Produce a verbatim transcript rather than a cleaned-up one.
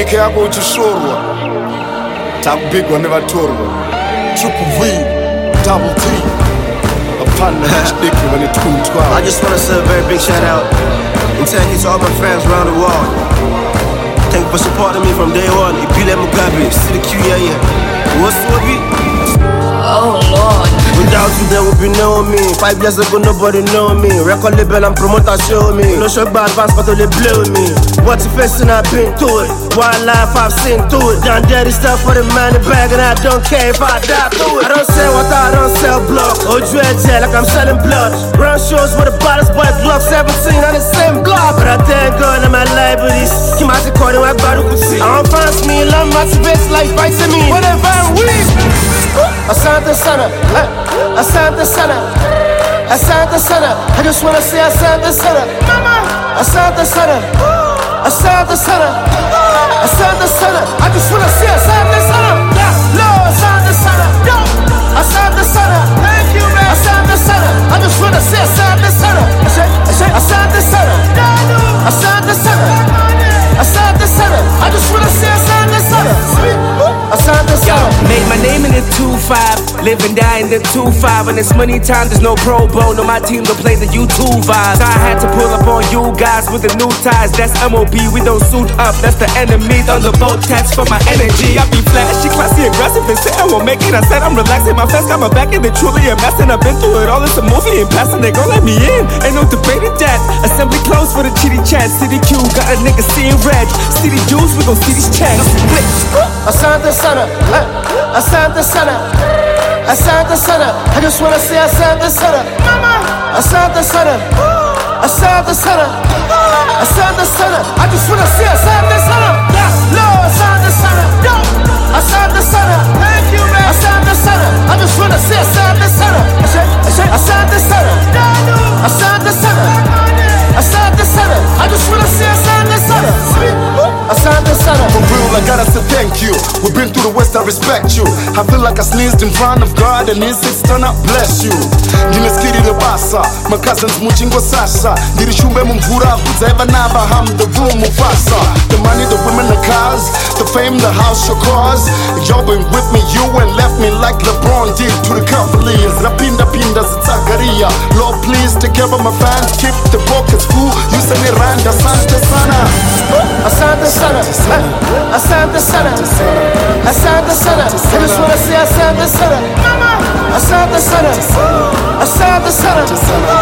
nyika yako uchishorwa takupigwa nevatorwa Triple V, Double T I just wanna say a very big shout out and thank you to all my fans around the world. Thank you for supporting me from day one. Ipile Mugabe, City Q, yeah, yeah. What's up, Oh Lord. Without you, there would be no me. Five years ago, nobody know me. Record label and promoter show me. No show bad fans, but they blow me. What's the first thing I've been through it? Wildlife, I've seen through it. Done dirty stuff for the money bag, and I don't care if I die through it. I don't sell what I don't sell blood. Oh, dread jet like I'm selling blood. Run shows with the baddest boy, Glock seventeen on the same block. But I thank God in my life, but this came out the corner, I got to see. I don't fancy me, love motivates like fighting me. Whatever I'm weak. Asante Sana, Asante Sana, Asante Sana. I just wanna say Asante Sana, Mama. Asante Sana, Asante Sana, Asante Sana. I just wanna say Asante Sana, Lord Asante Sana, Asante Sana. Thank you, man. Asante Sana. I just wanna say Asante Sana, Asante Sana, Asante Sana, Asante Sana. I just wanna say Asante Sana, Asante Sana. Made my name in the two five, live and die in the two five. And it's money time, there's no pro bono. No, my team don't play the YouTube vibes. So I had to pull up on you guys with the new ties. That's M O B, we don't suit up. That's the enemy, thunderbolt tax for my energy. I be flashy, classy, aggressive, and say I won't make it. I said I'm relaxing, my fans got my back and they truly a mess. And I've been through it all, it's a movie and passing, they gon' let me in. Ain't no debating that. Assembly closed for the chitty chat. City Q got a nigga seeing red. City Jews, we gon' see these checks. Asante Sana, Asante Sana, Asante Sana. I just wanna say Asante Sana, Mama. Asante Sana, Asante Sana, Asante Sana. I just wanna say Asante Sana, Lord Asante Sana, Asante Sana. Thank you, man. Asante Sana. I just wanna say Asante Sana, Asante Sana, Asante Sana, Asante Sana. I just wanna say Asante Sana, Asante Sana. For real, I gotta say thank you. We've been through the West, I respect you. I feel like I sneezed in front of God and insects turn up, bless you. Ndineskirire basa, my cousins muchingo sasa. Ndirishumbe mumvura, kuzaiva naba ham the room mufasa. The money, the women, the cars, the fame, the house, your cars. Y'all been with me, you and left me like LeBron did to the Cavaliers. Rapinda pinda zitagaria. Lord, please take care of my fans, keep the pockets full. You say me randa, Asante Sana. Asante Sana, Asante Sana, Asante Sana. I just wanna say Asante Sana, Mama. Asante Sana, Asante Sana,